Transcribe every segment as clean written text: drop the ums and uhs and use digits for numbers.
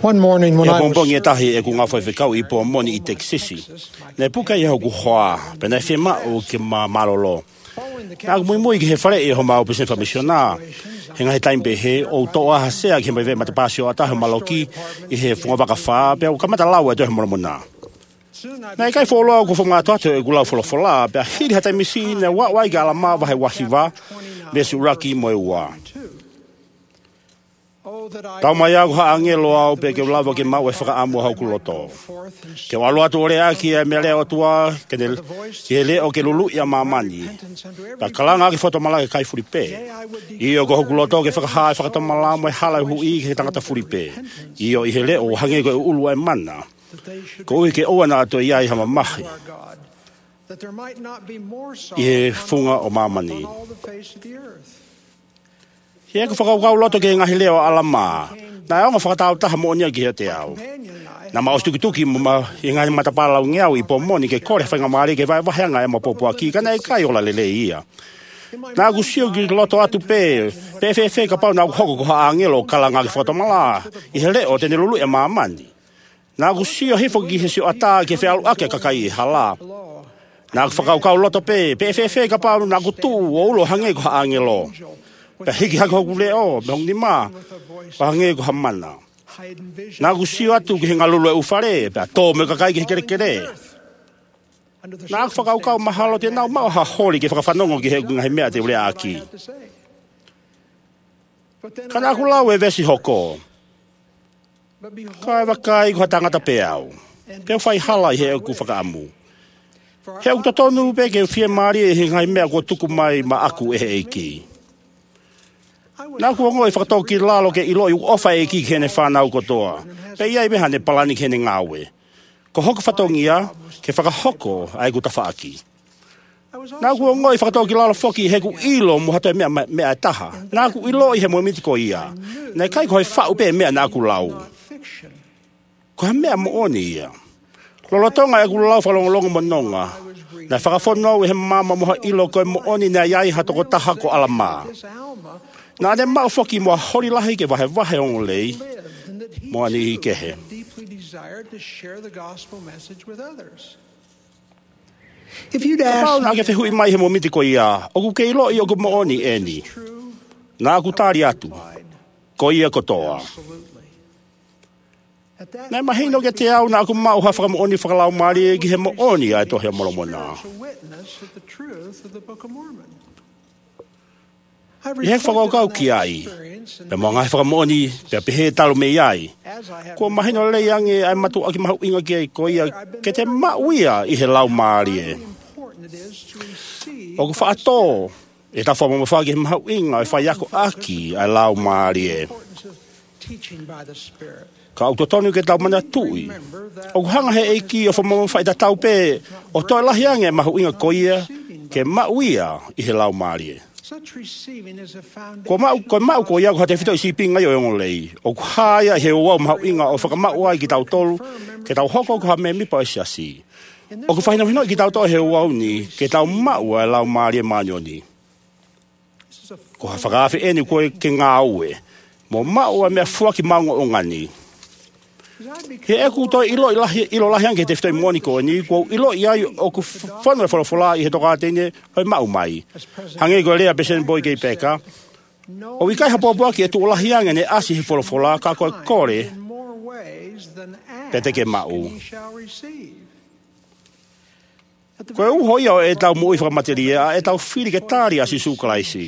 One morning when I was bongbong tahi e ku nga foi kau I po moni I Texas. Ne puka I ho ku hoa, pena fema o ke malolo. Na muy ke he fare E ho mau pesen famisiona. Henga he time be he o to a se a ke me ve mata pasio ata he maloki I he funga baka fa pe o kamata lawa to he mona. Na kai folo ko funga to e gula fola pe hiri hata misi ne wa gala ma va he wahiva be suraki mo wa. Tau mai au ha angelo au pe ke lava ke mau e whaka amu hau kuloto. Ke walo atu ore aki e mele o tua ke le o ke lulu ia mamani. Ta kalanga ki foto malake kai furipe. Io ko kuloto ke whaka whakatamala mo e hala hui ke tangata furipe. Io I hele o hange ko ulu e mana. Ko ui ke oana ato ia I hama mahi. I he funga o mamani. Ia ko whakau loto ke ngahi leo alama. Na au whakatau taha mo nia ki he te au. Na ma ostuki mo I ngahi matapala o ngeau I po moni ke kore whainga maari ke vai waheanga e ma popo aki. Kana e kai ola lele ia. Na aku sio ki loto atu pe. Pe ka pau na aku hoko ko ha angelo kalanga ki whakamala. I he leo tene lulu e maamani. Na aku sio hifo ki he sio ata ke whialu ake kakai hala. Na aku whakau loto pe. Pe ka pau na aku tu o ulo hange ko ha angelo. Pe hiki haka hoku leo, me hong ni maa, pa hange ko hamana. Nā ku sio atu ki hinga lulu e ufare, pe a tō me kakai ki he kere. Nā ku whakaukau mahalo te nau mau ha hori ki whakawhanongo ki he ngahi mea te ure aki. Ka nā ku lau e vesi hoko. Kai wakai ko ha tangata pe au. Pe whai hala I he ku whakaamu. He au tatonu pe ke whie maari e he ngahi mea ko tuku mai ma aku e he eiki. Nā kua ngoi whakatau ki lalo ke ilo I ofa e ki kene whanau kotoa. Pe iai meha ne palani kene ngāwe. Ko hoko whatongia, ke whakahoko ai ku tawhaaki. Nā kua ngoi whakatau ki lalo whoki he ku ilo mo hatoe mea taha. Nā ku ilo I he moe mitiko ia. Nei kai ko hei whau pe mea nā ku lau. Ko he mea mo oni ia. Lolotonga e ku lau whalongolongo mononga. Nei whakawhono he mama moha ilo koe mo oni nea iai hatoko taha ko alama. Nā ne mau whoki mua hori lahi ke wahe ongo lei, mua ni I kehe. Kapau nā ke whehui mai he mo mitiko ia, oku ke ilo I oku mo oni eni. Nā ku tāri atu, ko ia kotoa. Nā mahino ke te au nā ku mau ha whaka mo oni whakalau maari ki he mo oni ai tohe moromona. I he whakaukau ki ai. Pe mo ngai whakamoni, pe pehe talo me iai. Ko mahino lei ange ai matu aki mahu inga ki ai ko ia ke te mauia I he lau maari e. O ku whaato, e ta whamama whaki he mahu inga e whaiako aki ai lau maari e. Ka au totonu ke tau mana tui. O ku hanga he eiki o whamama whai ta tau pe, o toi lahi ange mahu inga ko ia ke mauia I he lau maari e. Ko mau ko ia ko te whito I sipinga I o lei. O ku haia he wau mau inga o whakamau ai ki tau tolu, ke tau hoko ko ha me mipa e siasi. O ku whahina hino ki tau tau he wau ni, ke tau mau ai lau maari e maanyoni. Ko ha whakaafi eni koe ke ngā ue. Mo mau ai mea fuaki maunga o ngani. He eku toi ilo lahi anke te whitoi moniko ni, ko ilo I ai o ku whanua wholofola I he toka tene hoi mau mai. Hange ko lea pesen boi kei peka. O wikai hapopua ki e tu o lahi ange ne asi he wholofola ka koe kore pe te ke mau. Koe uho ia o e tau mui whakamateria e tau whiri ke tāri asi sukalaisi.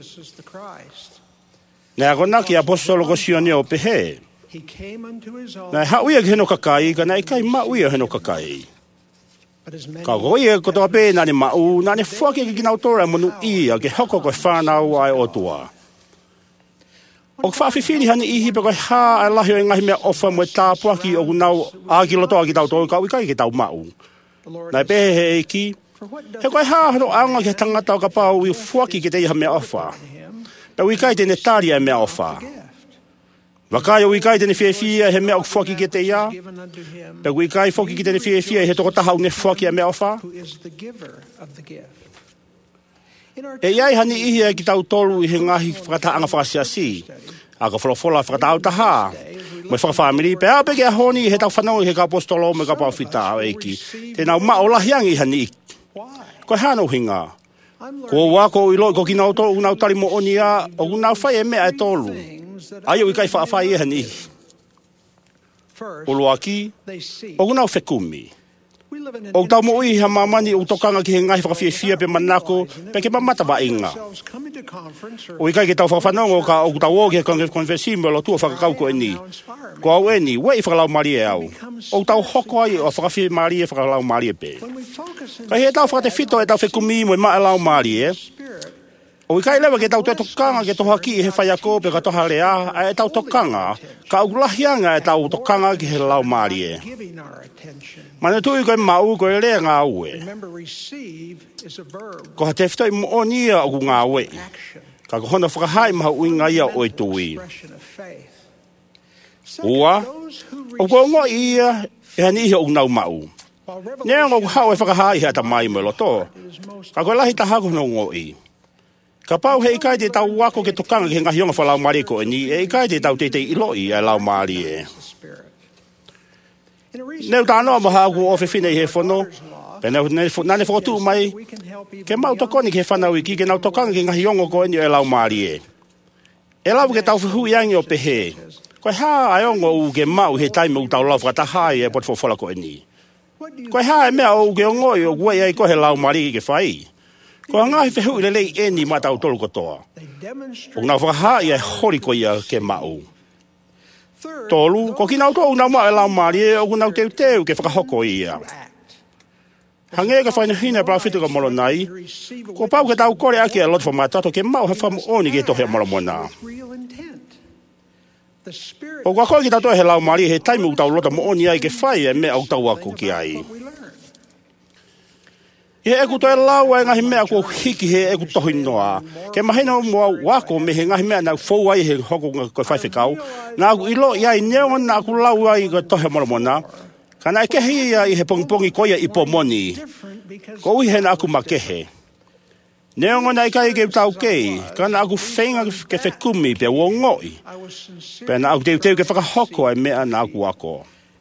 Nea kona ki apostolo ko sione o pehe. Nai hauia ki heno kakai, ka nai kai mauia heno kakai. Ka koia kotoa pē nani mau, nani whake ki kinautora monu ia ke hoko koe whanau ai otua. O ka whawhiwhiri hani ihi pe koe hā ai lahi o ngahi mea ofa mo e tāpua ki o kunau āki lotoa ki tau tōu ka uikai ki tau mau. Nai pēhe he eiki, he koe hā hano anga ki tangata o ka pau I whaki ki te iha mea ofa. Pe uikai tene tāria mea ofa. Wakai o wikai tene whiawhia he mea o whaki ki te ia. Pe wikai whaki ki tene whiawhia he toko taha o ne whaki a mea o wha. E iai hani ihi ki tau tolu I he ngahi whakataanga whakasiasi. A ka wholofola whakatau taha. me family pe ape ke honi he tau whanau he ka apostolo me ka pawhita eiki. Te nau maolahiangi hani. Ko hano hinga. Ko wako i loi ko ki nau tō unau tari mo onia o unau whai e mea e tōlu. Ai o i kai whaafai e hani. O loaki, o unau whekumi. O tau mo ui ha mamani o tokanga ki he ngai whakawhiawhia pe manako pe ke mamata wa inga. O i kai ke tau whawhanongo ka o tau o ke konversi me lo tua whakakau ko e ni. Ko au e ni, wei whakalau mari e au. O tau hoko ai o whakawhia mari e whakalau mari e pe. Kai he tau whakate whito e tau whekumi mo e maa lau mari e. O i kai lewa ke tau te tokanga ke toha ki he whaiako pe ka toha lea a e tau tokanga ka au lahianga e tau tokanga ki he lau mari e. Mana tui koe mau koe lea ngā ue. Ko ha te whitoi mo onia o ngā ue. Ka ko hona whakahai maha uinga ia o e tui. Ua, o ko ngo ia e hani iho o nau mau. Nea ngō hao e whakahai hea ta mai mo loto. Ka koe lahi tahako no ngō i. Ka pau he ikai te tau wako ke tokanga ke ngahi onga whalau mari ko e ni, e ikai te tau te iloi e lau mari e. Neu tānoa maha aku o whiwhine i he whono, pe nane whotu mai, ke mau tokoni ke whanau iki, ke nau tokanga ke ngahi onga ko e ni e lau mari e. E lau ke tau whihui angi o pehe, koe haa ai ongo u ke mau he taime u tau lau whakatahai e pot whawhala ko e ni. Koe haa e mea o ke ongoi o kue ai ko he lau mari ke whai. Ko ngahi whehu i lelei e ni matau tolu kotoa. O ngā whakahai e hori ko ia ke mau. Tolu, ko ki nau tō unau maa e lau mari e o nau teu teu ke whakahoko ia. Hange ka whaina hina e prawhitu ka molo nai, ko pau ke tau kore ake a lot whamatato ke mau he whamu oni ke tohe molo mona. O kwa koe ki tau tohe lau mari he taimu tau lota mo oni ai ke whai e me au tau aku ki ai. He eku toi lau e ngahi mea ko hiki he eku tohi noa. Ke mahina mua wako me he ngahi mea nau fou ai he hoko koe whaiwhikau. Nā aku ilo iai neo na aku lau ai ko tohe moromona. Kana e kehe ia i he pongipongi koia i pomoni. Ko ui he na aku makehe. Neo ngona i kai ke tau kei. Kana aku whenga ke whekumi pe uongoi. Pe na aku teu ke whakahoko ai mea na aku wako.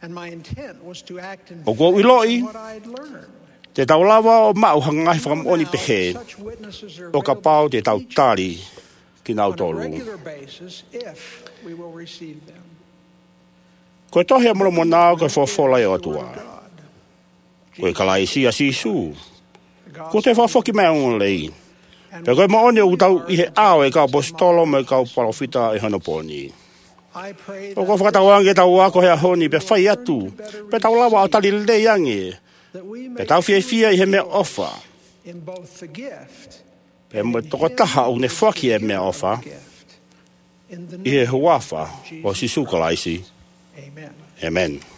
O ko iloi. Te tau lawa o mau hangai whakamoni pehe, o ka pau te tau tari ki nau tolu. Koe tohe a molo nā koe whawhola e o atua. Koe kalai si a sisu. Ko te whawhoki mea unga lei. Pe koe maone o tau i he ao e kau apostolo me kau parofita e hanoponi. O ko whakatawange tau wako hea honi pe whai atu, pe tau lawa o tali lei ange. Pe tau fia i he mea ofa. Pe mo toko taha o ne whaki e mea ofa. I he huafa o si sukalaisi. Amen.